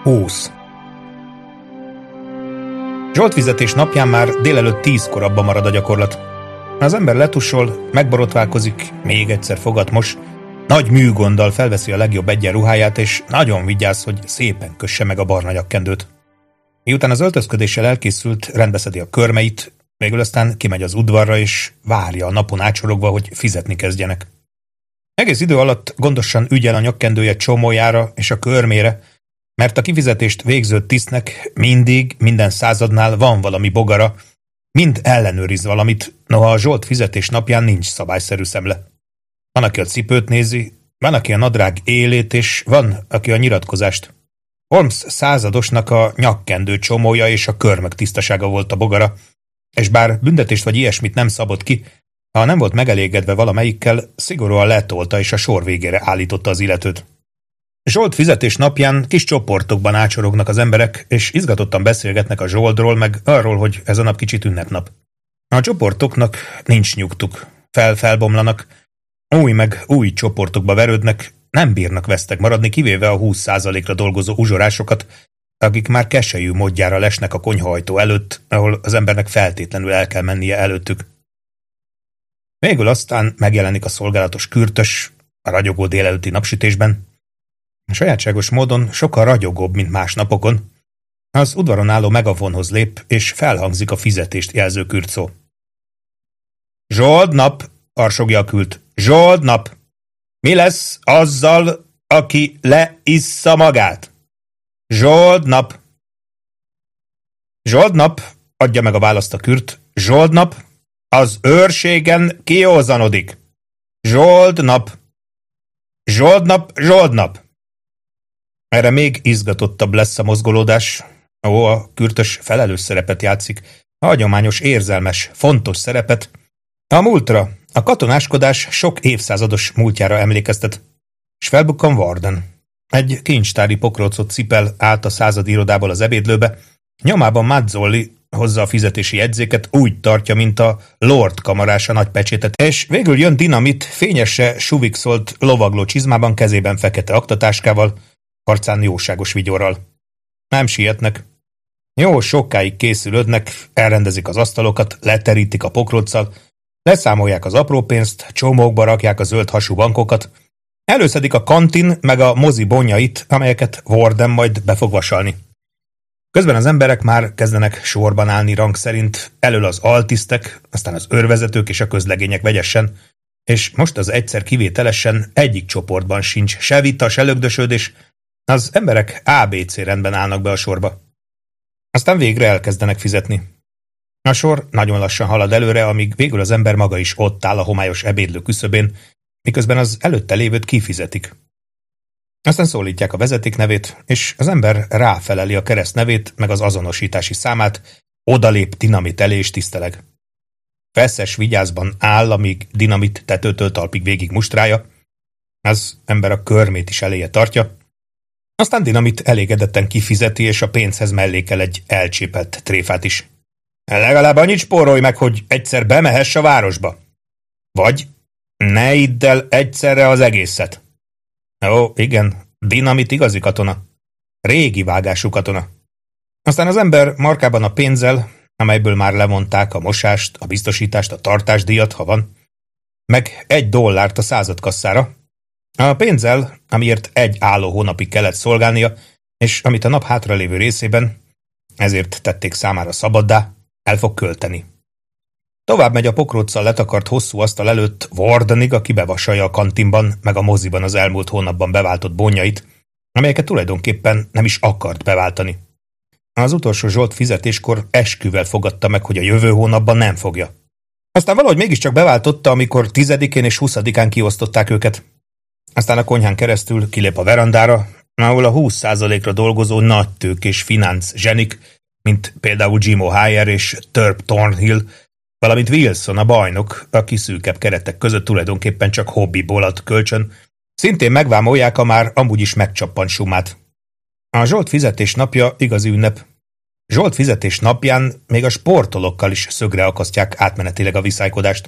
Ósz. Zsoltfizetés napján már délelőtt 10-kor abba marad a gyakorlat. Az ember letussol, megborotválkozik, még egyszer fogat mos, nagy műgonddal felveszi a legjobb egyenruháját, és nagyon vigyáz, hogy szépen kösse meg a barna nyakkendőt. Miután az öltözködéssel elkészült, rendbeszedi a körmeit, végül aztán kimegy az udvarra, és várja a napon átsorogva, hogy fizetni kezdjenek. Egész idő alatt gondosan ügyel a nyakkendője csomójára és a körmére, mert a kifizetést végző tisztnek mindig, minden századnál van valami bogara, mind ellenőriz valamit, noha a Zsolt fizetés napján nincs szabályszerű szemle. Van, aki a cipőt nézi, van, aki a nadrág élét, és van, aki a nyilatkozást. Holmes századosnak a nyakkendő csomója és a körmök tisztasága volt a bogara, és bár büntetést vagy ilyesmit nem szabott ki, ha nem volt megelégedve valamelyikkel, szigorúan letolta és a sor végére állította az illetőt. Zsolt fizetés napján kis csoportokban ácsorognak az emberek, és izgatottan beszélgetnek a Zsoltról, meg arról, hogy ez a nap kicsit ünnepnap. A csoportoknak nincs nyugtuk, felbomlanak, új csoportokba verődnek, nem bírnak vesztek maradni, kivéve a 20%-ra dolgozó uzsorásokat, akik már keselyű módjára lesnek a konyhaajtó előtt, ahol az embernek feltétlenül el kell mennie előttük. Végül aztán megjelenik a szolgálatos kürtös, a ragyogó délelőtti napsütésben. Sajátságos módon sokkal ragyogóbb, mint más napokon. Az udvaron álló megafonhoz lép, és felhangzik a fizetést jelző kürtszó. Zsolt nap, harsogja a kürt. Zsolt nap! Mi lesz azzal, aki leissza magát? Zsolt nap! Zsolt nap, adja meg a választ a kürt. Zsolt nap, az őrségen kiózanodik. Zsolt nap! Zsolt nap, Zsolt nap! Erre még izgatottabb lesz a mozgolódás. A kürtös felelős szerepet játszik, a hagyományos, érzelmes, fontos szerepet. A múltra, a katonáskodás sok évszázados múltjára emlékeztet. S felbukkan Warden. Egy kincstári pokrócot cipel át a századi irodából az ebédlőbe, nyomában Mazzolli hozza a fizetési jegyzéket, úgy tartja, mint a Lord kamarása nagy pecsétet, és végül jön Dinamit fényesre suvikszolt lovagló csizmában, kezében fekete aktatáskával, arcán jóságos vigyorral. Nem sietnek. Jó sokáig készülődnek, elrendezik az asztalokat, leterítik a pokróccal, leszámolják az apró pénzt, csomókba rakják a zöld hasú bankokat, előszedik a kantin meg a mozi bonnyait, amelyeket Warden majd be fog vasalni. Közben az emberek már kezdenek sorban állni rang szerint, elől az altisztek, aztán az őrvezetők és a közlegények vegyesen, és most az egyszer kivételesen egyik csoportban sincs se vita, se lögdösödés, az emberek ABC rendben állnak be a sorba. Aztán végre elkezdenek fizetni. A sor nagyon lassan halad előre, amíg végül az ember maga is ott áll a homályos ebédlő küszöbén, miközben az előtte lévőt kifizetik. Aztán szólítják a vezeték nevét, és az ember ráfeleli a kereszt nevét, meg az azonosítási számát, odalép Dinamit elé és tiszteleg. Feszes vigyázban áll, amíg Dinamit tetőtől talpig végig mustrálja, az ember a körmét is eléje tartja, aztán Dinamit elégedetten kifizeti, és a pénzhez mellékel egy elcsépelt tréfát is. Legalább annyit spórolj meg, hogy egyszer bemehess a városba. Vagy ne idd el egyszerre az egészet. Ó, igen, Dinamit igazi katona. Régi vágású katona. Aztán az ember markában a pénzzel, amelyből már levonták a mosást, a biztosítást, a tartásdíjat, ha van, meg $1 a századkasszára, a pénzzel, amiért egy álló hónapig kellett szolgálnia, és amit a nap hátralévő részében, ezért tették számára szabaddá, el fog költeni. Tovább megy a pokróccal letakart hosszú asztal előtt Wardenig, aki bevasalja a kantinban, meg a moziban az elmúlt hónapban beváltott bonnyait, amelyeket tulajdonképpen nem is akart beváltani. Az utolsó Zsolt fizetéskor esküvel fogadta meg, hogy a jövő hónapban nem fogja. Aztán valahogy mégiscsak beváltotta, amikor 10-én és 20-án kiosztották őket. Aztán a konyhán keresztül kilép a verandára, ahol a 20%-ra dolgozó nagytőkés finansz zsenik, mint például Jim O'Hire és Turp Thornhill, valamint Wilson a bajnok, aki szűkebb keretek között tulajdonképpen csak hobbiból ad kölcsön, szintén megvámolják a már amúgy is megcsappant sumát. A Zsolt fizetés napja igazi ünnep. Zsolt fizetés napján még a sportolókkal is szögre akasztják átmenetileg a viszálykodást.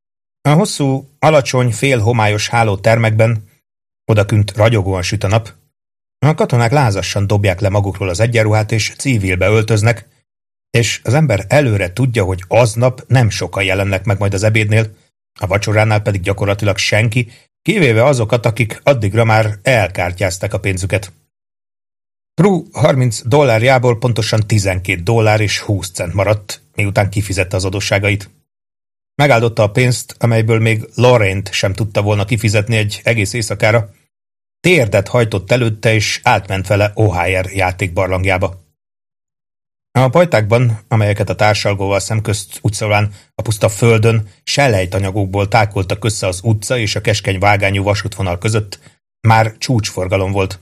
A hosszú, alacsony, félhomályos hálótermekben, odakünt ragyogóan süt a nap, A katonák lázassan dobják le magukról az egyenruhát, és civilbe öltöznek, és az ember előre tudja, hogy aznap nem sokan jelennek meg majd az ebédnél, a vacsoránál pedig gyakorlatilag senki, kivéve azokat, akik addigra már elkártyázták a pénzüket. Prue $30 pontosan $12.20 maradt, miután kifizette az adósságait. Megáldotta a pénzt, amelyből még Lorraine-t sem tudta volna kifizetni egy egész éjszakára, térdet hajtott előtte, és átment vele O'Hare játékbarlangjába. A pajtákban, amelyeket a társalgóval szemközt úgyszólván a puszta földön selejtanyagokból tákoltak össze az utca és a keskeny vágányú vasútvonal között, már csúcsforgalom volt.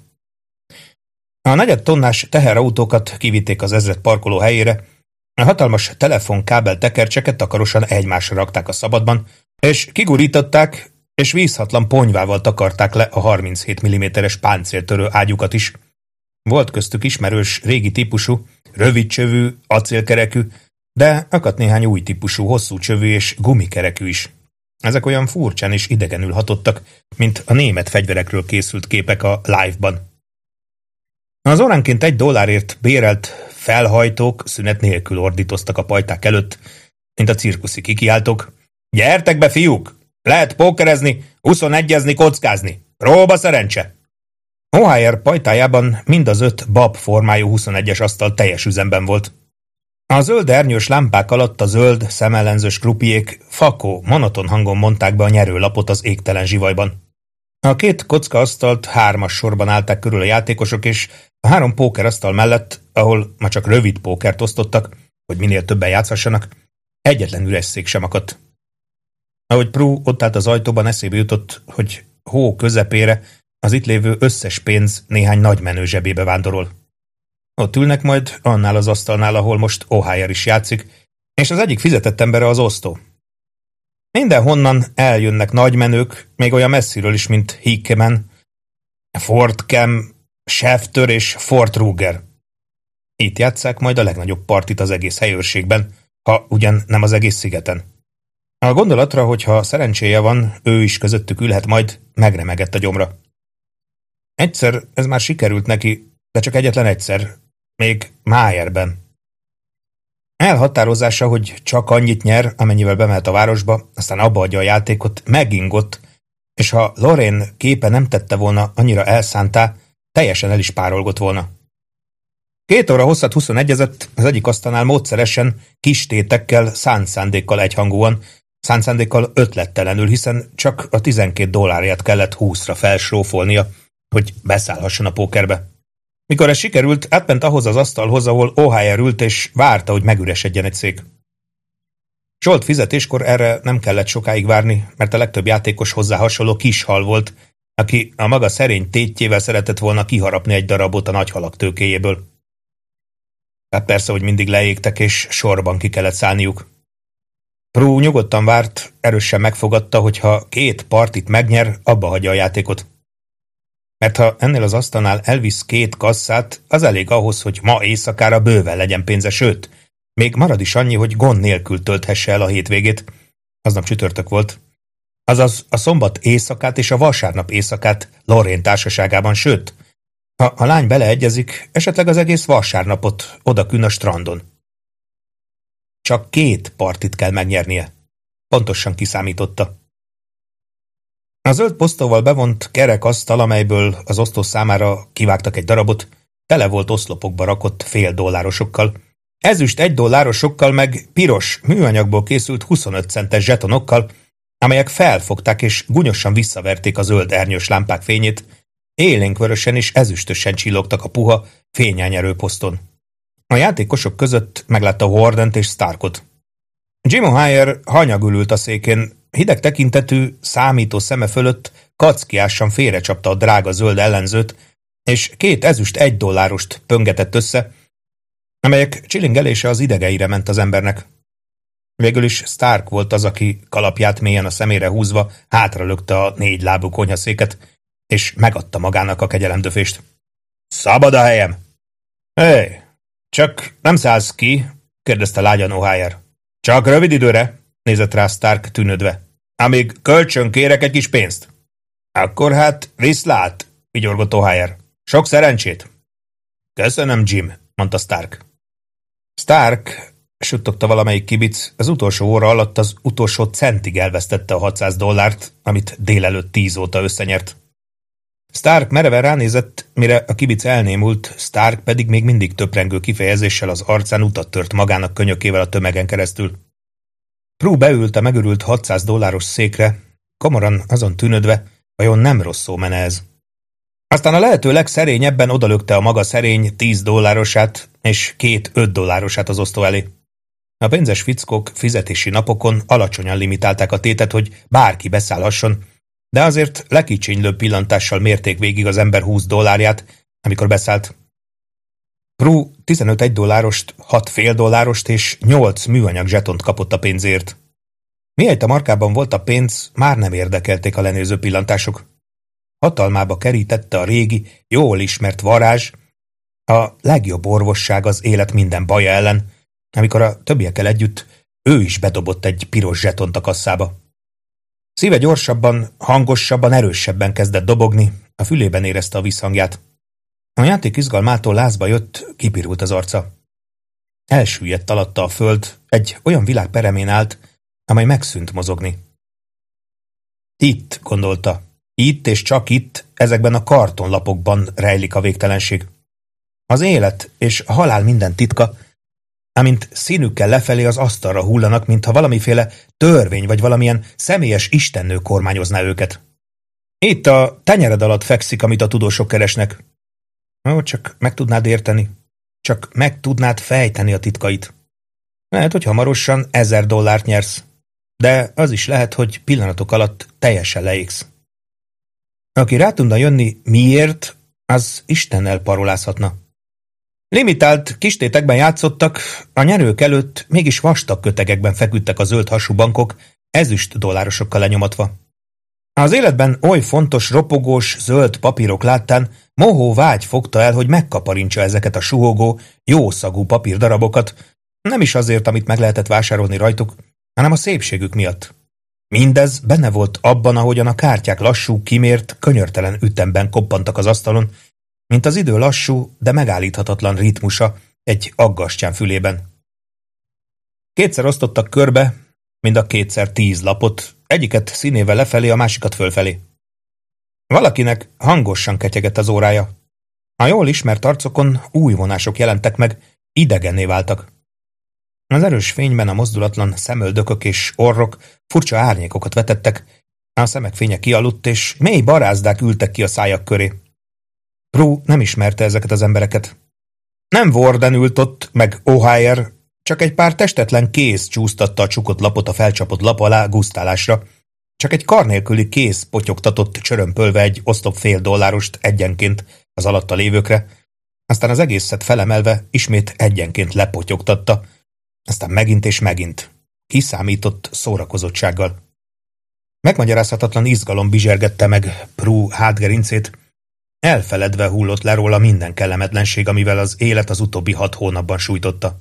A negyed tonnás teherautókat kivitték az ezred parkoló helyére, a hatalmas telefonkábel tekercseket takarosan egymásra rakták a szabadban, és kigurították, és vízhatlan ponyvával takarták le a 37 mm-es páncéltörő ágyukat is. Volt köztük ismerős régi típusú, rövidcsövű, acélkerekű, de akadt néhány új típusú, hosszú csövű és gumikerekű is. Ezek olyan furcsán és idegenül hatottak, mint a német fegyverekről készült képek a live-ban. Az óránként $1 bérelt felhajtók szünet nélkül ordítoztak a pajták előtt, mint a cirkuszi kikiáltók. Gyertek be, fiúk! Lehet pókerezni, 21-ezni, kockázni! Próba szerencse! O'Hare pajtájában mind az 5 bab formájú 21-es asztal teljes üzemben volt. A zöld ernyős lámpák alatt a zöld, szemellenzős krupiék fakó, monoton hangon mondták be a nyerőlapot az égtelen zsivajban. A 2 kockaasztalt 3-as sorban állták körül a játékosok, és a 3 pókerasztal mellett, ahol ma csak rövid pókert osztottak, hogy minél többen játszhassanak, egyetlen üres szék sem akadt. Ahogy Prue ott állt az ajtóban, eszébe jutott, hogy hó közepére az itt lévő összes pénz néhány nagymenő zsebébe vándorol. Ott ülnek majd annál az asztalnál, ahol most O'Hare is játszik, és az egyik fizetett embere az osztó. Mindenhonnan eljönnek nagymenők, még olyan messziről is, mint Hickman, Fort Cam, Schefter és Fort Ruger. Itt játsszák majd a legnagyobb partit az egész helyőrségben, ha ugyan nem az egész szigeten. A gondolatra, hogy ha szerencséje van, ő is közöttük ülhet, majd megremegett a gyomra. Egyszer ez már sikerült neki, de csak egyetlen egyszer, még Mayerben. Elhatározása, hogy csak annyit nyer, amennyivel bemehet a városba, aztán abba adja a játékot, megingott, és ha Lorraine képe nem tette volna annyira elszántá, teljesen el is párolgott volna. 2 óra hosszat 21-ezett, az egyik asztalnál módszeresen, kis tétekkel, szánt szándékkal egyhangúan, szánt szándékkal ötlettelenül, hiszen csak a $12 kellett 20-ra felsrófolnia, hogy beszállhasson a pókerbe. Mikor ez sikerült, átment ahhoz az asztalhoz, ahol O'Hare ült, és várta, hogy megüresedjen egy szék. Zsolt fizetéskor erre nem kellett sokáig várni, mert a legtöbb játékos hozzá hasonló kis hal volt, aki a maga szerény tétjével szeretett volna kiharapni egy darabot a nagy halak tőkéjéből. Hát persze, hogy mindig leégtek, és sorban ki kellett szállniuk. Prue nyugodtan várt, erősen megfogadta, hogy ha 2 partit megnyer, abba hagyja a játékot. Mert ha ennél az asztalnál elvisz 2 kasszát, az elég ahhoz, hogy ma éjszakára bőven legyen pénze, sőt, még marad is annyi, hogy gond nélkül tölthesse el a hétvégét. Aznap csütörtök volt. Azaz a szombat éjszakát és a vasárnap éjszakát Lorraine társaságában, sőt, ha a lány beleegyezik, esetleg az egész vasárnapot odakün a strandon. Csak 2 partit kell megnyernie. Pontosan kiszámította. A zöld posztóval bevont kerek asztal, amelyből az osztó számára kivágtak egy darabot, tele volt oszlopokba rakott $0,5, ezüst $1 meg piros, műanyagból készült 25 centes zsetonokkal, amelyek felfogták és gúnyosan visszaverték a zöld ernyős lámpák fényét, élénkvörösen és ezüstösen csillogtak a puha, fényelnyerő poszton. A játékosok között meglátta Wardent és Starkot. Jim O'Hare hanyagul ült a székén, hideg tekintetű, számító szeme fölött kackiásan félrecsapta a drága zöld ellenzőt, és 2 ezüst $1 pöngetett össze, amelyek csilingelése az idegeire ment az embernek. Végül is Stark volt az, aki kalapját mélyen a szemére húzva hátralökte a 4 lábú konyhaszéket, és megadta magának a kegyelemdöfést. Szabad a helyem! Hé, csak nem szállsz ki? Kérdezte lágyan O'Hare. Csak rövid időre, nézett rá Stark tűnödve. Amíg kölcsön kérek egy kis pénzt. Akkor hát viszlát, vigyorgott O'Hare. Sok szerencsét! Köszönöm, Jim, mondta Stark. Stark, suttogta valamelyik kibic, az utolsó óra alatt az utolsó centig elvesztette a $600, amit délelőtt 10 óta összenyert. Stark mereven ránézett, mire a kibic elnémult, Stark pedig még mindig töprengő kifejezéssel az arcán utat tört magának könyökével a tömegen keresztül. Prue beült a megörült $600 székre, komoran azon tűnödve, vajon nem rossz szó mene ez. Aztán a lehető legszerényebben odalökte a maga szerény $10 és 2 $5 az osztó elé. A pénzes fickók fizetési napokon alacsonyan limitálták a tétet, hogy bárki beszállhasson, de azért lekicsinylő pillantással mérték végig az ember $20, amikor beszállt. Prue 15 $1, 6 $0,5 és 8 műanyag zsetont kapott a pénzért. Mihelyt a markában volt a pénz, már nem érdekelték a lenéző pillantások. Hatalmába kerítette a régi, jól ismert varázs, a legjobb orvosság az élet minden baja ellen, amikor a többiekkel együtt ő is bedobott egy piros zsetont a kasszába. Szíve gyorsabban, hangosabban, erősebben kezdett dobogni, a fülében érezte a visszhangját. A játék izgalmától lázba jött, kipirult az arca. Elsüllyedt alatta a föld, egy olyan világ peremén állt, amely megszűnt mozogni. Itt, gondolta, itt és csak itt, ezekben a kartonlapokban rejlik a végtelenség. Az élet és a halál minden titka, amint színükkel lefelé az asztalra hullanak, mintha valamiféle törvény vagy valamilyen személyes istennő kormányozná őket. Itt a tenyered alatt fekszik, amit a tudósok keresnek. Ó, csak meg tudnád érteni, csak meg tudnád fejteni a titkait. Lehet, hogy hamarosan $1000 nyersz, de az is lehet, hogy pillanatok alatt teljesen leégsz. Aki rá tudna jönni miért, az Istennel parolázhatna. Limitált kistétekben játszottak, a nyerők előtt mégis vastag kötegekben feküdtek a zöld hasú bankok, ezüst $okkal lenyomatva. Az életben oly fontos, ropogós, zöld papírok láttán mohó vágy fogta el, hogy megkaparintsa ezeket a suhogó, jószagú papírdarabokat, nem is azért, amit meg lehetett vásárolni rajtuk, hanem a szépségük miatt. Mindez benne volt abban, ahogyan a kártyák lassú, kimért, könyörtelen ütemben koppantak az asztalon, mint az idő lassú, de megállíthatatlan ritmusa egy aggastyán fülében. Kétszer osztottak körbe, mind a kétszer 10 lapot, egyiket színével lefelé, a másikat fölfelé. Valakinek hangosan ketyegett az órája. A jól ismert arcokon új vonások jelentek meg, idegenné váltak. Az erős fényben a mozdulatlan szemöldökök és orrok furcsa árnyékokat vetettek, a szemek fénye kialudt, és mély barázdák ültek ki a szájak köré. Prue nem ismerte ezeket az embereket. Nem Warden ült ott, meg O'Hare, csak egy pár testetlen kéz csúsztatta a csukott lapot a felcsapott lap alá gusztálásra, csak egy kar nélküli kéz potyogtatott csörömpölve egy oszlop $0,5 egyenként az alatta lévőkre, aztán az egészet felemelve ismét egyenként lepotyogtatta, aztán megint és megint, kiszámított szórakozottsággal. Megmagyarázhatatlan izgalom bizsergette meg Prue hátgerincét, elfeledve hullott le róla minden kellemetlenség, amivel az élet az utóbbi 6 hónapban sújtotta.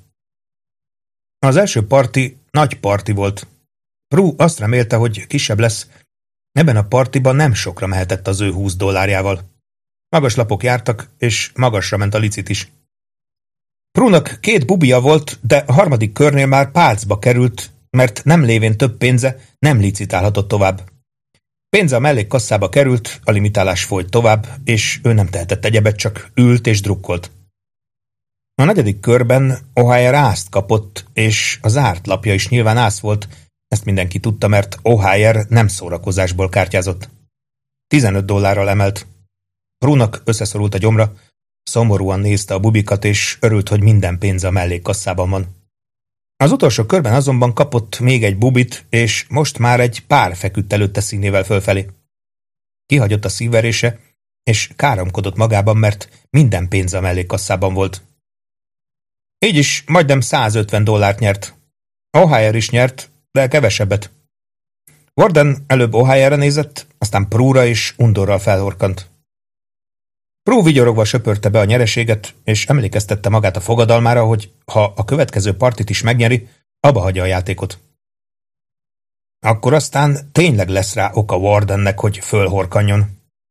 Az első parti nagy parti volt. Prue azt remélte, hogy kisebb lesz. Ebben a partiban nem sokra mehetett az ő $20. Magas lapok jártak, és magasra ment a licit is. Prue-nak 2 bubija volt, de a harmadik körnél már pálcba került, mert nem lévén több pénze nem licitálhatott tovább. Pénze a mellékkasszába került, a limitálás folyt tovább, és ő nem tehetett egyebet, csak ült és drukkolt. A 4. körben O'Hare ászt kapott, és a zárt lapja is nyilván ász volt, ezt mindenki tudta, mert O'Hare nem szórakozásból kártyázott. $15 emelt. Prue-nak összeszorult a gyomra, szomorúan nézte a bubikat, és örült, hogy minden pénze a mellékkasszában van. Az utolsó körben azonban kapott még egy bubit, és most már egy pár feküdt előtte színével fölfelé. Kihagyott a szívverése, és káromkodott magában, mert minden pénze a mellékkasszában volt. Így is majdnem $150 nyert. O'Hare is nyert, de kevesebbet. Warden előbb O'Hare-re nézett, aztán Prue-ra és undorral felhorkant. Prue vigyorogva söpörte be a nyereséget, és emlékeztette magát a fogadalmára, hogy ha a következő partit is megnyeri, abba hagyja a játékot. Akkor aztán tényleg lesz rá oka Wardennek, hogy fölhorkanjon.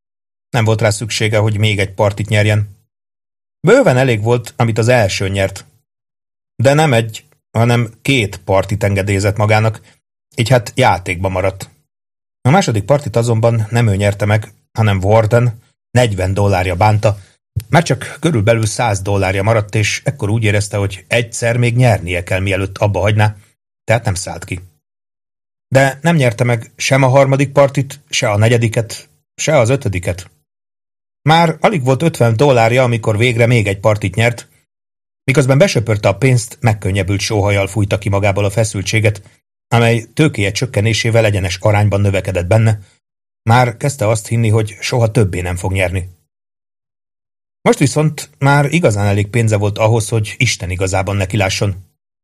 Nem volt rá szüksége, hogy még egy partit nyerjen. Bőven elég volt, amit az első nyert. De nem egy, hanem 2 partit engedélyezett magának, így hát játékba maradt. A második partit azonban nem ő nyerte meg, hanem Warden $40 bánta, már csak körülbelül $100 maradt, és ekkor úgy érezte, hogy egyszer még nyernie kell, mielőtt abba hagyná, tehát nem szállt ki. De nem nyerte meg sem a harmadik partit, se a negyediket, se az 5. Már alig volt $50, amikor végre még egy partit nyert, miközben besöpörte a pénzt, megkönnyebbült sóhajjal fújta ki magából a feszültséget, amely tőkéje csökkenésével egyenes arányban növekedett benne, már kezdte azt hinni, hogy soha többé nem fog nyerni. Most viszont már igazán elég pénze volt ahhoz, hogy Isten igazában nekilásson.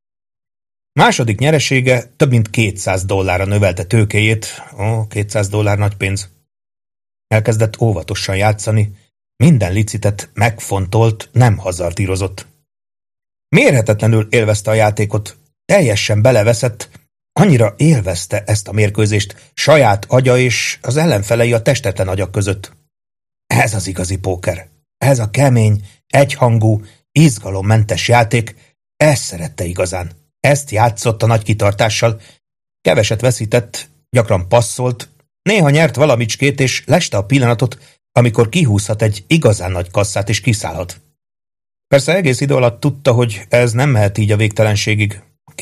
Második nyeresége több mint $200 növelte tőkéjét, $200 nagy pénz. Elkezdett óvatosan játszani, minden licitet megfontolt, nem hazardírozott. Mérhetetlenül élvezte a játékot, teljesen beleveszett, annyira élvezte ezt a mérkőzést saját agya és az ellenfelei a testetlen agyak között. Ez az igazi póker. Ez a kemény, egyhangú, izgalommentes játék, ezt szerette igazán. Ezt játszott nagy kitartással. Keveset veszített, gyakran passzolt, néha nyert valamicskét, és leste a pillanatot, amikor kihúzhat egy igazán nagy kasszát és kiszállhat. Persze egész idő alatt tudta, hogy ez nem mehet így a végtelenségig.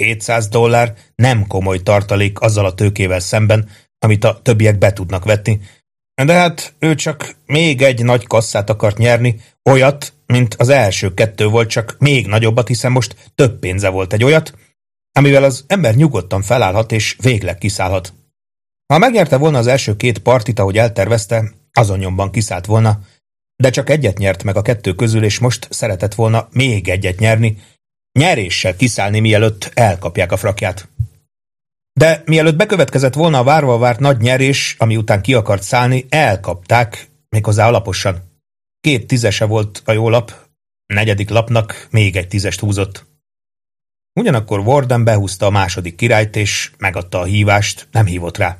$200 nem komoly tartalék azzal a tőkével szemben, amit a többiek be tudnak vetni. De hát ő csak még egy nagy kasszát akart nyerni, olyat, mint az első 2 volt, csak még nagyobbat, hiszen most több pénze volt, egy olyat, amivel az ember nyugodtan felállhat és végleg kiszállhat. Ha megnyerte volna az első 2 partit, ahogy eltervezte, azon nyomban kiszállt volna, de csak egyet nyert meg a 2 közül, és most szeretett volna még egyet nyerni, nyeréssel kiszállni, mielőtt elkapják a frakját. De mielőtt bekövetkezett volna a várva várt nagy nyerés, ami után ki akart szállni, elkapták, méghozzá alaposan. 2 10-ese volt a jó lap, 4. lapnak még egy 10-est húzott. Ugyanakkor Warden behúzta a második királyt, és megadta a hívást, nem hívott rá.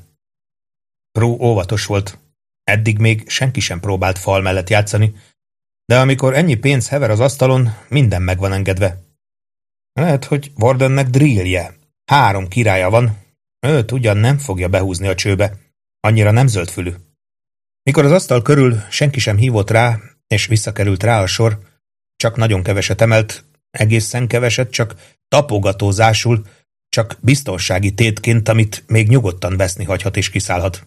Prue óvatos volt. Eddig még senki sem próbált fal mellett játszani, de amikor ennyi pénz hever az asztalon, minden meg van engedve. Lehet, hogy Wardennek drillje. 3 királya van, őt ugyan nem fogja behúzni a csőbe, annyira nem zöldfülű. Mikor az asztal körül senki sem hívott rá, és visszakerült rá a sor, csak nagyon keveset emelt, egészen keveset, csak tapogatózásul, csak biztonsági tétként, amit még nyugodtan veszni hagyhat és kiszállhat.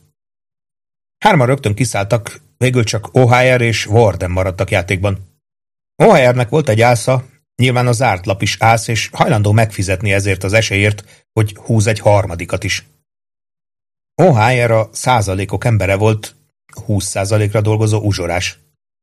3 rögtön kiszálltak, végül csak O'Hare és Warden maradtak játékban. O'Hare-nek volt egy ásza, nyilván a zárt lap is ász, és hajlandó megfizetni ezért az esélyért, hogy húz egy harmadikat is. O'Hare a százalékok embere volt, 20%-ra dolgozó uzsorás.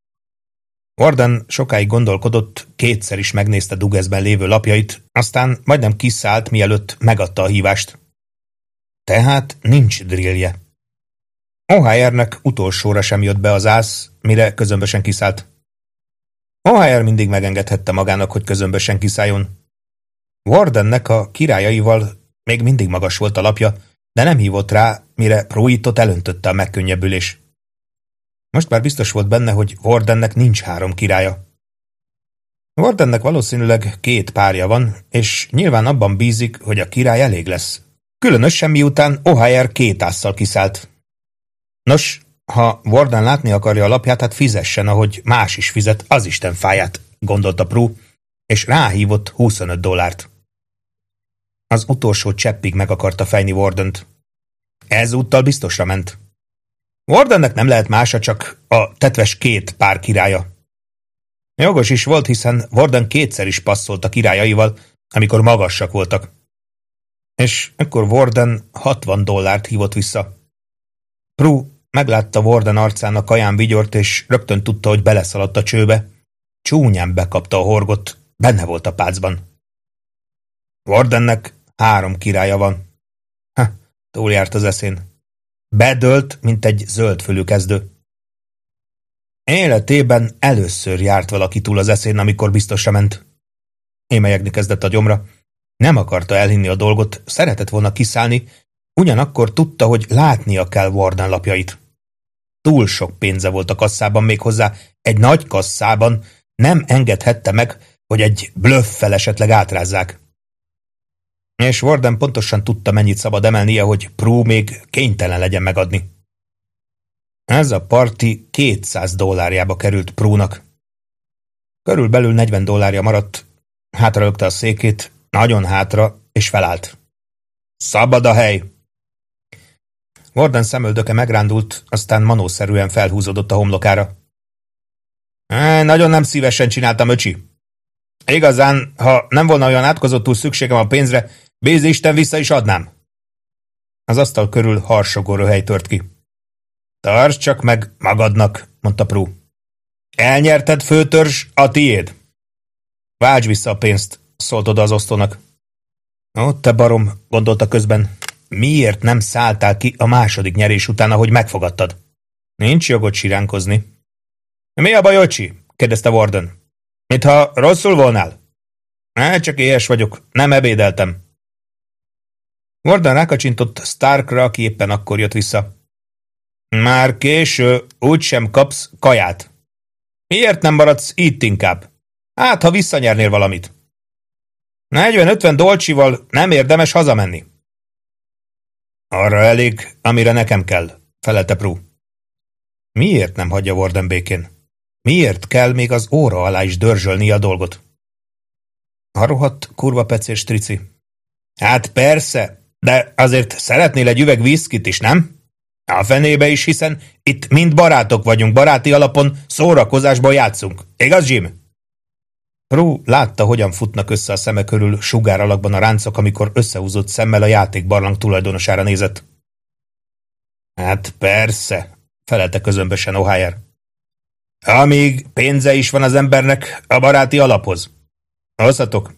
Warden sokáig gondolkodott, 2-szer is megnézte Dugezben lévő lapjait, aztán majdnem kiszállt, mielőtt megadta a hívást. Tehát nincs drillje. O'Hare-nek utolsóra sem jött be az ász, mire közömbösen kiszállt. O'Hare mindig megengedhette magának, hogy közömbösen kiszálljon. Wardennek a királyaival még mindig magas volt a lapja, de nem hívott rá, mire Pruittot elöntötte a megkönnyebbülés. Most már biztos volt benne, hogy Wardennek nincs 3 királya. Wardennek valószínűleg 2 párja van, és nyilván abban bízik, hogy a király elég lesz. Különösen miután O'Hare 2 ásszal kiszállt. Nos, ha Warden látni akarja a lapját, hát fizessen, ahogy más is fizet, az Isten fáját, gondolta Prue, és ráhívott $25. Az utolsó cseppig meg akarta fejni Wardent. Ezúttal biztosra ment. Wardennek nem lehet mása, csak a tetves 2 pár királya. Jogos is volt, hiszen Warden 2-szer is passzolt a királyaival, amikor magasak voltak. És ekkor Warden $60 hívott vissza. Prue meglátta Warden arcán a kaján vigyort, és rögtön tudta, hogy beleszaladt a csőbe. Csúnyán bekapta a horgot, benne volt a pácban. Wardennek 3 királya van. Túljárt az eszén. Bedölt, mint egy zöldfülű kezdő. Életében először járt valaki túl az eszén, amikor biztosra ment. Émelyegni kezdett a gyomra. Nem akarta elhinni a dolgot, szeretett volna kiszállni, ugyanakkor tudta, hogy látnia kell Warden lapjait. túl sok pénze volt a kasszában, méghozzá egy nagy kasszában, nem engedhette meg, hogy egy blöffel esetleg átrázzák. És Warden pontosan tudta, mennyit szabad emelnie, hogy Prue még kénytelen legyen megadni. Ez a parti $200 került Prue-nak. Körülbelül $40 maradt, hátralökte a székét, nagyon hátra, és felállt. Szabad a hely! Warden szemöldöke megrándult, aztán manószerűen felhúzódott a homlokára. Nagyon nem szívesen csináltam, öcsi. Igazán, ha nem volna olyan átkozottul szükségem a pénzre, bízz Isten, vissza is adnám. Az asztal körül harsogó röhely tört ki. Tartsd csak meg magadnak, mondta Prue. Elnyerted, főtörzs, a tiéd. Váltsd vissza a pénzt, szólt oda az osztónak. Ó, te barom, gondolta közben. Miért nem szálltál ki a második nyerés után, ahogy megfogadtad? Nincs jogod siránkozni. Mi a baj, öcsi? Kérdezte Warden. Mintha rosszul volnál? Csak éhes vagyok, nem ebédeltem. Warden rákacsintott Starkra, aki éppen akkor jött vissza. Már késő, úgysem kapsz kaját. Miért nem maradsz itt inkább? Hát, ha visszanyernél valamit. 40-50 dolcsival nem érdemes hazamenni. Arra elég, amire nekem kell, felelte Prue. Miért nem hagyja Warden békén? Miért kell még az óra alá is dörzsölni a dolgot? A rohadt kurva pecés trici. Hát persze, de azért szeretnél egy üveg viszkit is, nem? A fenébe is, hiszen itt mind barátok vagyunk, baráti alapon szórakozásból játszunk. Igaz, Jim? Prue látta, hogyan futnak össze a szeme körül sugár alakban a ráncok, amikor összehúzott szemmel a játékbarlang tulajdonosára nézett. Hát persze, felelte közömbösen O'Hare. Amíg pénze is van az embernek a baráti alaphoz. Hozzatok!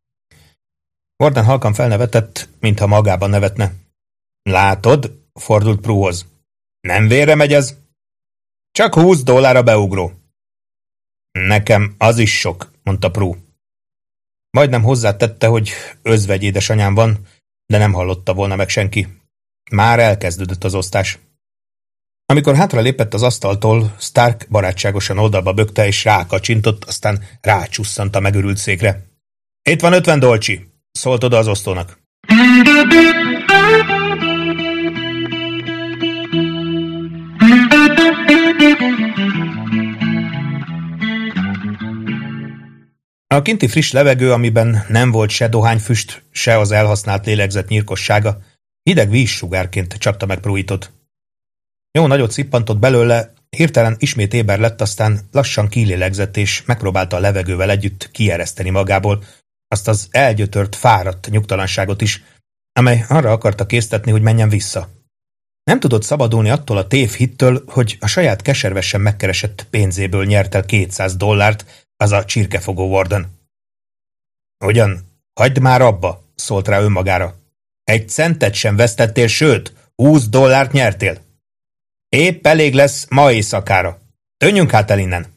Warden halkan felnevetett, mintha magában nevetne. Látod? Fordult Pruehoz. Nem vérre megy ez? Csak $20 a beugró. Nekem az is sok, mondta Prue. Majdnem hozzátette, hogy özvegy édesanyám van, de nem hallotta volna meg senki. Már elkezdődött az osztás. Amikor hátra lépett az asztaltól, Stark barátságosan oldalba bökte és rákacsintott, aztán rácsusszant a megörült székre. Itt van 50 dolcsi, szólt oda az osztónak. A kinti friss levegő, amiben nem volt se dohányfüst, se az elhasznált lélegzet nyírkossága, hideg vízsugárként csapta meg Pruitot. Jó nagyot szippantott belőle, hirtelen ismét éber lett, aztán lassan kilélegzett, és megpróbálta a levegővel együtt kiereszteni magából azt az elgyötört, fáradt nyugtalanságot is, amely arra akarta késztetni, hogy menjen vissza. Nem tudott szabadulni attól a tévhittől, hogy a saját keservesen megkeresett pénzéből nyert el $200, az a csirkefogó Warden. Ugyan, hagyd már abba, szólt rá önmagára. Egy centet sem vesztettél, sőt, $20 nyertél. Épp elég lesz ma éjszakára. Tűnjünk hát el innen.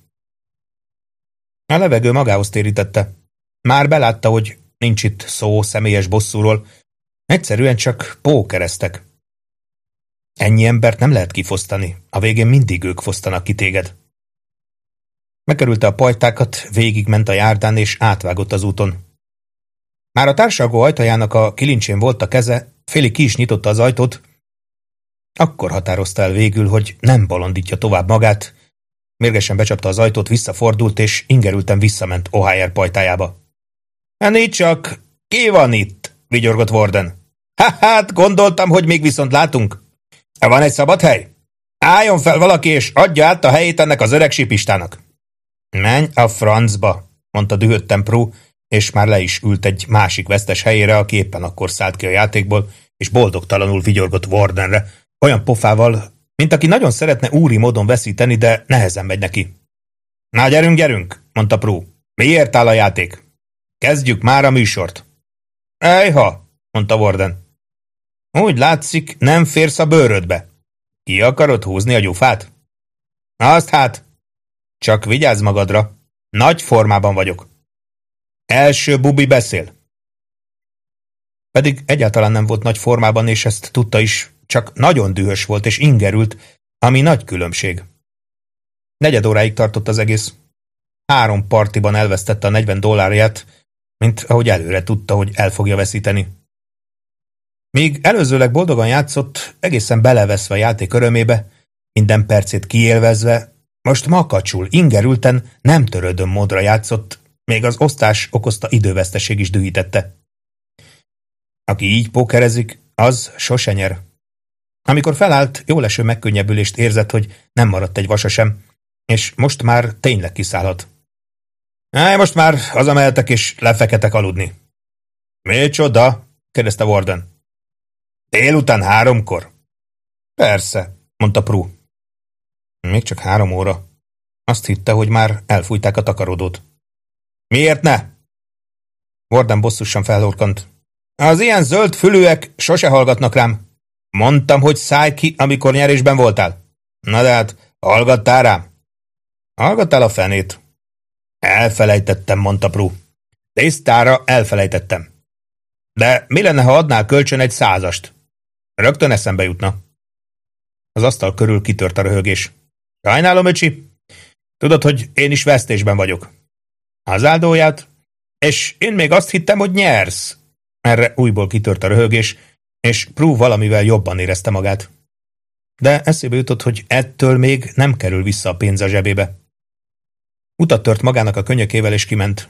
A levegő magához térítette. Már belátta, hogy nincs itt szó személyes bosszúról. Egyszerűen csak pókereztek. Ennyi embert nem lehet kifosztani. A végén mindig ők fosztanak ki téged. Megkerülte a pajtákat, végigment a járdán és átvágott az úton. Már a társalgó ajtajának a kilincsén volt a keze, félig ki is nyitotta az ajtót, akkor határozta el végül, hogy nem bolondítja tovább magát. Mérgesen becsapta az ajtót, visszafordult, és ingerülten visszament O'Hare pajtájába. Nincs csak, ki van itt? Vigyorgott Warden. Hát, gondoltam, hogy még viszont látunk. Van egy szabad hely? Álljon fel valaki, és adja át a helyét ennek az öreg sipistának. Menj a francba, mondta dühötten Prue, és már le is ült egy másik vesztes helyére, aki éppen akkor szállt ki a játékból, és boldogtalanul vigyorgott Wardenre, olyan pofával, mint aki nagyon szeretne úri módon veszíteni, de nehezen megy neki. Na, gyerünk, mondta Prue. Miért áll a játék? Kezdjük már a műsort. Ejha, mondta Warden. Úgy látszik, nem férsz a bőrödbe. Ki akarod húzni a gyufát? Azt hát. Csak vigyázz magadra. Nagy formában vagyok. Első bubi beszél. Pedig egyáltalán nem volt nagy formában, és ezt tudta is, csak nagyon dühös volt és ingerült, ami nagy különbség. 4 óráig tartott az egész. 3 partiban elvesztette a $40, mint ahogy előre tudta, hogy el fogja veszíteni. Míg előzőleg boldogan játszott, egészen beleveszve a játék örömébe, minden percét kiélvezve, most makacsul, ingerülten, nem törődöm módra játszott, még az osztás okozta időveszteség is dühítette. Aki így pókerezik, az sose nyer. Amikor felállt, jóleső megkönnyebbülést érzett, hogy nem maradt egy vasa sem, és most már tényleg kiszállhat. Most már hazamehetek és lefeketek aludni. Micsoda? Kérdezte Warden. Délután 3-kor? Persze, mondta Prue. Még csak 3 óra. Azt hitte, hogy már elfújták a takarodót. Miért ne? Warden bosszusan felhorkant. Az ilyen zöld fülűek sose hallgatnak rám. Mondtam, hogy szállj ki, amikor nyerésben voltál. Na de hát, hallgattál rám? Hallgattál a fenét. Elfelejtettem, mondta Prue. Tisztára elfelejtettem. De mi lenne, ha adnál kölcsön egy 100-ast? Rögtön eszembe jutna. Az asztal körül kitört a röhögés. Sajnálom, öcsi. Tudod, hogy én is vesztésben vagyok. Az áldóját? És én még azt hittem, hogy nyersz. Erre újból kitört a röhögés, és Prue valamivel jobban érezte magát. De eszébe jutott, hogy ettől még nem kerül vissza a pénz a zsebébe. Utat tört magának a könyökével, és kiment.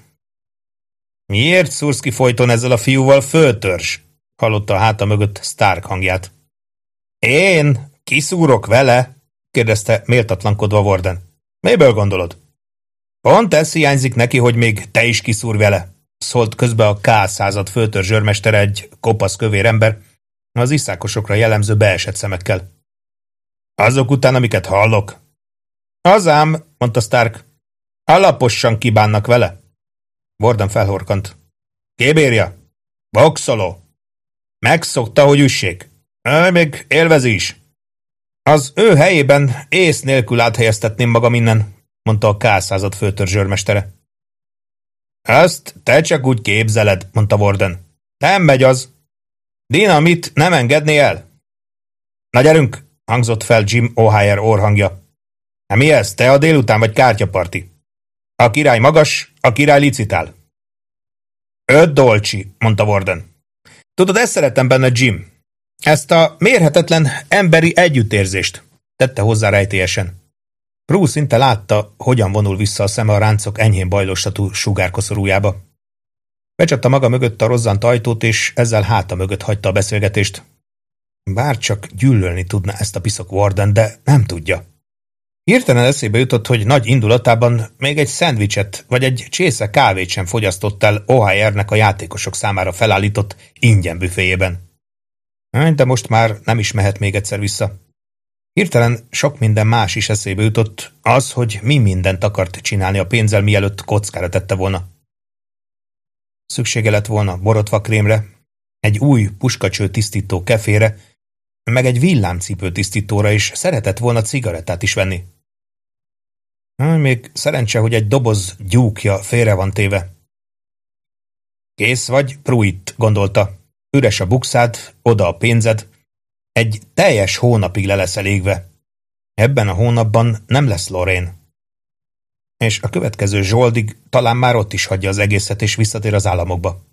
Miért szúrsz ki folyton ezzel a fiúval, föltörzs? Hallotta a háta mögött Stark hangját. Én? Kiszúrok vele? Kérdezte méltatlankodva Warden. Miből gondolod? Pont ez hiányzik neki, hogy még te is kiszúr vele, szólt közbe a K-század föltörzs őrmestere, egy kopasz kövér ember, az iszákosokra jellemző beesett szemekkel. Azok után, amiket hallok. Azám, mondta Stark. Alaposan kibánnak vele. Warden felhorkant. Kibírja. Boxoló. Megszokta, hogy üssék. Még élvezi is. Az ő helyében ész nélkül áthelyeztetném magam innen, mondta a K-század főtörzs őrmestere. Azt te csak úgy képzeled, mondta Warden. Nem megy az. Dinamit nem engedné el. Na gyerünk, hangzott fel Jim O'Hare orrhangja. Mi ez, te a délután vagy kártyaparti? A király magas, a király licitál. 5 dolcsi, mondta Warden. Tudod, ezt szeretem benne, Jim. Ezt a mérhetetlen emberi együttérzést, tette hozzá rejtélyesen. Prue szinte látta, hogyan vonul vissza a szeme a ráncok enyhén bajlostatú sugárkoszorújába. Becsapta maga mögött a rozzant ajtót, és ezzel háta mögött hagyta a beszélgetést. Bárcsak gyűlölni tudna ezt a piszok Warden, de nem tudja. Hirtelen eszébe jutott, hogy nagy indulatában még egy szendvicset vagy egy csésze kávét sem fogyasztott el O'Hare-nek a játékosok számára felállított ingyen büféjében. De most már nem is mehet még egyszer vissza. Hirtelen sok minden más is eszébe jutott, az, hogy mi mindent akart csinálni a pénzzel, mielőtt kockára tette volna. Szüksége lett volna borotvakrémre, egy új puskacső tisztító kefére, meg egy villámcipő tisztítóra, és szeretett volna cigarettát is venni. Még szerencse, hogy egy doboz gyúkja félre van téve. Kész vagy, Pruitt, gondolta. Üres a bukszád, oda a pénzed. Egy teljes hónapig le leszel égve. Ebben a hónapban nem lesz Lorraine. És a következő zsoldig talán már ott is hagyja az egészet, és visszatér az államokba.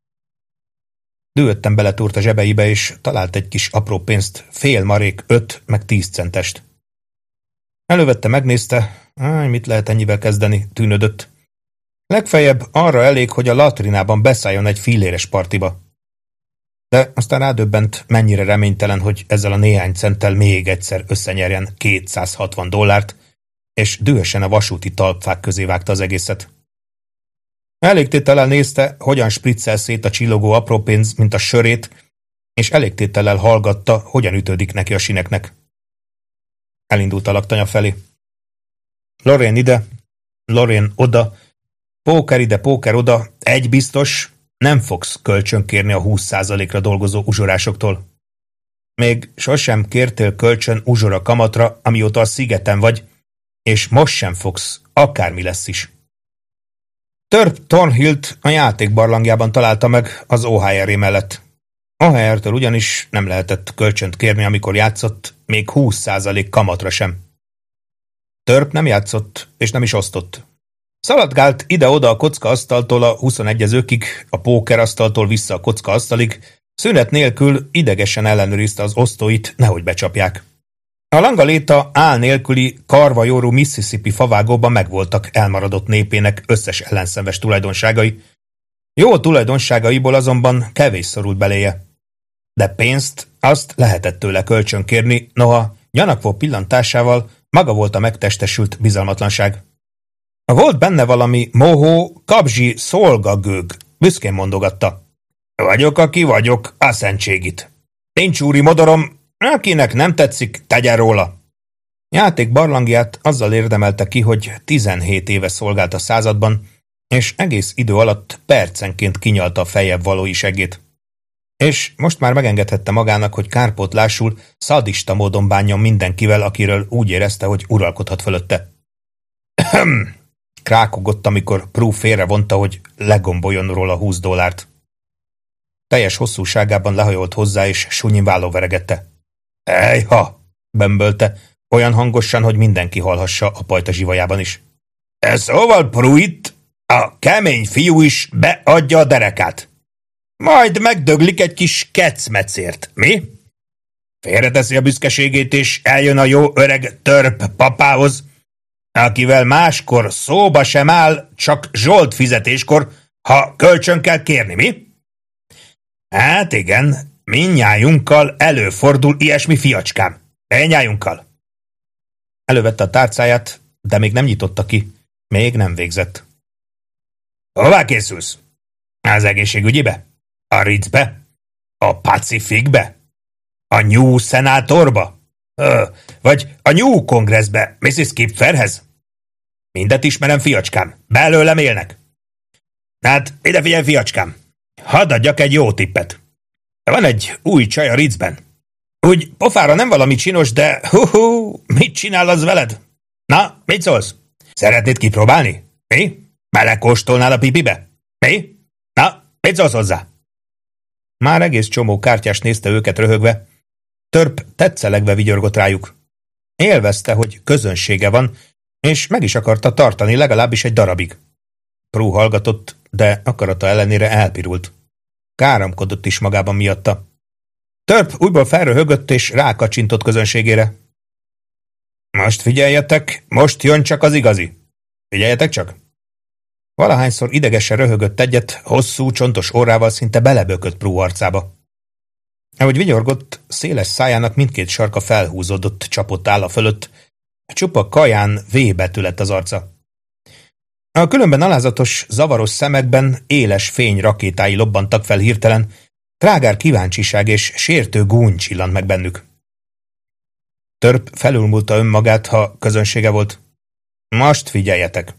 Dühötten beletúrt a zsebeibe, és talált egy kis apró pénzt, fél marék, 5 meg 10 centest. Elővette, megnézte, mit lehet ennyivel kezdeni, tűnődött. Legfeljebb arra elég, hogy a latrinában beszálljon egy filléres partiba. De aztán rádöbbent, mennyire reménytelen, hogy ezzel a néhány centtel még egyszer összenyerjen $260, és dühösen a vasúti talpfák közé vágta az egészet. Elégtétellel nézte, hogyan spriccel szét a csillogó apró pénz, mint a sörét, és elégtétellel hallgatta, hogyan ütődik neki a sineknek. Elindult a laktanya felé. Lorraine ide, Lorraine oda, póker ide, póker oda, egy biztos, nem fogsz kölcsön kérni a 20%-ra dolgozó uzsorásoktól. Még sosem kértél kölcsön uzsora kamatra, amióta a szigeten vagy, és most sem fogsz, akármi lesz is. Törp Thornhill-t a játék barlangjában találta meg az O'Hare mellett. O'Hare-től ugyanis nem lehetett kölcsönt kérni, amikor játszott, még 20% kamatra sem. Törp nem játszott, és nem is osztott. Szaladgált ide-oda a kockaasztaltól a 21-ezőkig, a pókerasztaltól vissza a kockaasztalig, szünet nélkül idegesen ellenőrizte az osztóit, nehogy becsapják. A langaléta áll nélküli, karvajórú Mississippi favágóban megvoltak elmaradott népének összes ellenszenves tulajdonságai. Jó tulajdonságaiból azonban kevés szorult beléje. De pénzt azt lehetett tőle kölcsönkérni, noha gyanakvó pillantásával maga volt a megtestesült bizalmatlanság. Volt benne valami mohó, kabzsi szolgagőg, büszkén mondogatta. Vagyok, aki vagyok, a szentségit. Nincs úri modorom, akinek nem tetszik, tegyen róla. Játék barlangját azzal érdemelte ki, hogy 17 éve szolgált a században, és egész idő alatt percenként kinyalta a feljebb valói segét. És most már megengedhette magának, hogy kárpótlásul szadista módon bánjon mindenkivel, akiről úgy érezte, hogy uralkodhat fölötte. Krákogott, amikor Prue félrevonta, hogy legomboljon róla $20. Teljes hosszúságában lehajolt hozzá, és sunyin válló veregette. Ejha! Bömbölte, olyan hangosan, hogy mindenki hallhassa a pajta zsivajában is. Szóval Pruitt, a kemény fiú is beadja a derekát. Majd megdöglik egy kis kecmecért, mi? Félreteszi a büszkeségét, és eljön a jó öreg Törp papához, akivel máskor szóba sem áll, csak zsolt fizetéskor, ha kölcsön kell kérni, mi? Hát igen, mindnyájunkkal előfordul ilyesmi, fiacskám. Mindnyájunkkal. Elővette a tárcáját, de még nem nyitotta ki. Még nem végzett. Hová készülsz? Az egészségügyibe? A Ritzbe? A Pacificbe? A New Senatorba? Vagy a New Congressbe, Mrs. Kipferhez? Mindet ismerem, fiacskám. Belőlem élnek. Hát, ide figyelj, fiacskám. Hadd adjak egy jó tippet. Van egy új csaj a Ritzben. Úgy pofára nem valami csinos, de mit csinál az veled? Na, mit szólsz? Szeretnéd kipróbálni? Mi? Belekóstolnál a pipibe? Mi? Na, mit szólsz hozzá? Már egész csomó kártyás nézte őket röhögve. Törp tetszelegve vigyorgott rájuk. Élvezte, hogy közönsége van, és meg is akarta tartani legalábbis egy darabig. Prue hallgatott, de akarata ellenére elpirult. Káromkodott is magában miatta. Törp újból felröhögött, és rákacsintott közönségére. Most figyeljetek, most jön csak az igazi. Figyeljetek csak! Valahányszor idegesen röhögött egyet, hosszú, csontos orrával szinte belebökött Prue arcába. Ahogy vigyorgott, széles szájának mindkét sarka felhúzódott, csapott álla fölött, csupa kaján V betű lett az arca. A különben alázatos, zavaros szemekben éles fény rakétái lobbantak fel hirtelen, trágár kíváncsiság és sértő gúny csillant meg bennük. Törp felülmúlta önmagát, ha közönsége volt. Most figyeljetek!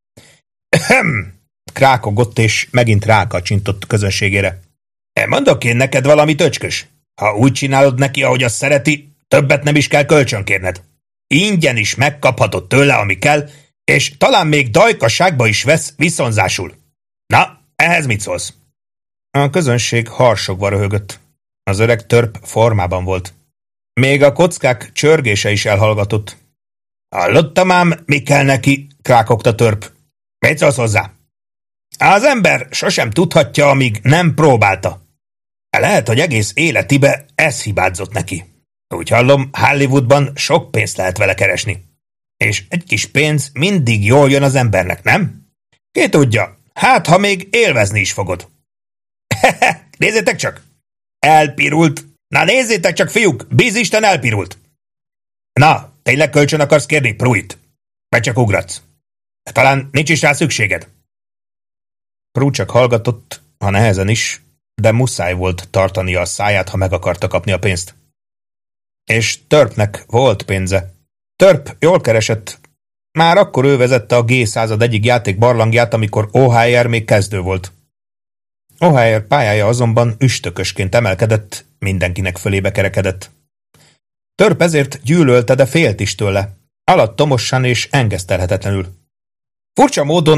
Krákogott, és megint rákacsintott közönségére. Mondok én neked valami, töcskös? Ha úgy csinálod neki, ahogy azt szereti, többet nem is kell kölcsönkérned. Ingyen is megkaphatod tőle, ami kell, és talán még dajkasságba is vesz viszonzásul. Na, ehhez mit szólsz? A közönség harsogva röhögött. Az öreg Törp formában volt. Még a kockák csörgése is elhallgatott. Hallottam ám, mi kell neki, krákogta Törp. Mit szólsz hozzá? Az ember sosem tudhatja, amíg nem próbálta. Lehet, hogy egész életibe ez hibázott neki. Úgy hallom, Hollywoodban sok pénzt lehet vele keresni. És egy kis pénz mindig jól jön az embernek, nem? Ki tudja, hát ha még élvezni is fogod. Nézzétek csak! Elpirult! Na nézzétek csak, fiúk, bízisten elpirult! Na, tényleg kölcsön akarsz kérni, Pruitt? Vagy csak ugratsz? Talán nincs is rá szükséged. Prue csak hallgatott, ha nehezen is, de muszáj volt tartania a száját, ha meg akarta kapni a pénzt. És Törpnek volt pénze. Törp jól keresett. Már akkor ő vezette a G100 egyik játék barlangját, amikor O'Hare még kezdő volt. O'Hare pályája azonban üstökösként emelkedett, mindenkinek fölébe kerekedett. Törp ezért gyűlölte, de félt is tőle. Alattomosan és engesztelhetetlenül. Furcsa módon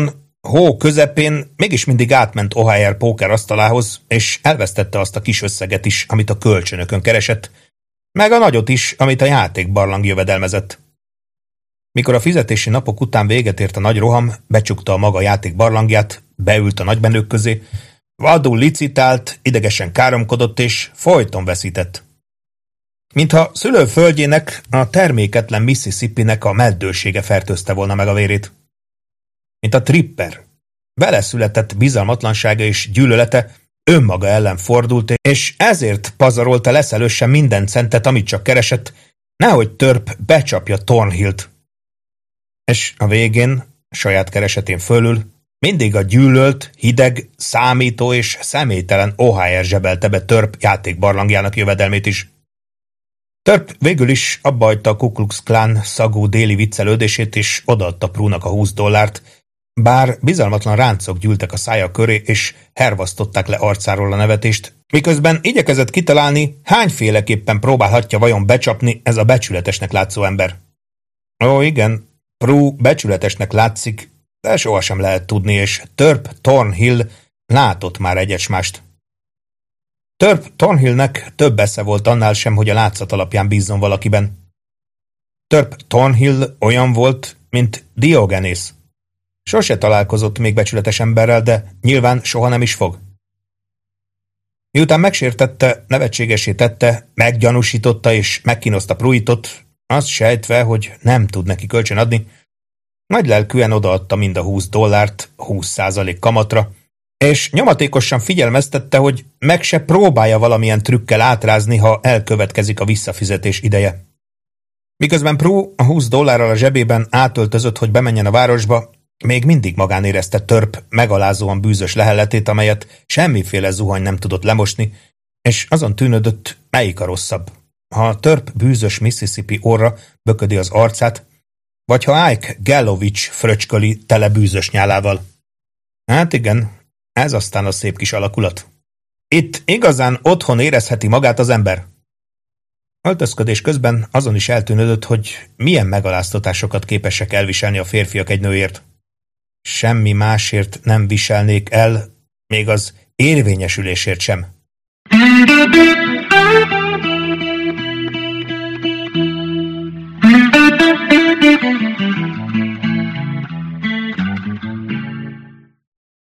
hó közepén mégis mindig átment O'Hare póker asztalához, és elvesztette azt a kis összeget is, amit a kölcsönökön keresett, meg a nagyot is, amit a játékbarlang jövedelmezett. Mikor a fizetési napok után véget ért a nagy roham, becsukta a maga játékbarlangját, beült a nagybenők közé, vadul licitált, idegesen káromkodott és folyton veszített. Mintha szülőföldjének, a terméketlen Mississippinek a meddősége fertőzte volna meg a vérét. Mint a tripper. Vele született bizalmatlansága és gyűlölete önmaga ellen fordult, és ezért pazarolta leszelősen minden centet, amit csak keresett, nehogy Törp becsapja Thornhillt. És a végén, saját keresetén fölül, mindig a gyűlölt, hideg, számító és személytelen O'Hare zsebelte be Törp játékbarlangjának jövedelmét is. Törp végül is abbahagyta a Ku Klux Klan szagú déli viccelődését, és odaadta Prue-nak a $20, bár bizalmatlan ráncok gyűltek a szája köré, és hervasztották le arcáról a nevetést, miközben igyekezett kitalálni, hányféleképpen próbálhatja vajon becsapni ez a becsületesnek látszó ember. Ó, igen, Prue becsületesnek látszik, de sohasem lehet tudni, és Törp Thornhill látott már egyesmást. Törp Thornhillnek több esze volt annál sem, hogy a látszat alapján bízzon valakiben. Törp Thornhill olyan volt, mint Diogenész. Sose találkozott még becsületes emberrel, de nyilván soha nem is fog. Miután megsértette, nevetségesé tette, meggyanúsította és megkínozta Pruitot, azt sejtve, hogy nem tud neki kölcsön adni, nagylelkűen odaadta mind a $20 20% kamatra, és nyomatékosan figyelmeztette, hogy meg se próbálja valamilyen trükkel átrázni, ha elkövetkezik a visszafizetés ideje. Miközben Prue a $20 a zsebében átöltözött, hogy bemenjen a városba, még mindig magán érezte Törp megalázóan bűzös lehelletét, amelyet semmiféle zuhany nem tudott lemosni, és azon tűnődött, melyik a rosszabb. Ha Törp bűzös Mississippi orra böködi az arcát, vagy ha Ike Gallovich fröcsköli tele bűzös nyálával. Hát igen, ez aztán a szép kis alakulat. Itt igazán otthon érezheti magát az ember. Öltözködés közben azon is eltűnődött, hogy milyen megaláztatásokat képesek elviselni a férfiak egy nőért. Semmi másért nem viselnék el, még az érvényesülésért sem.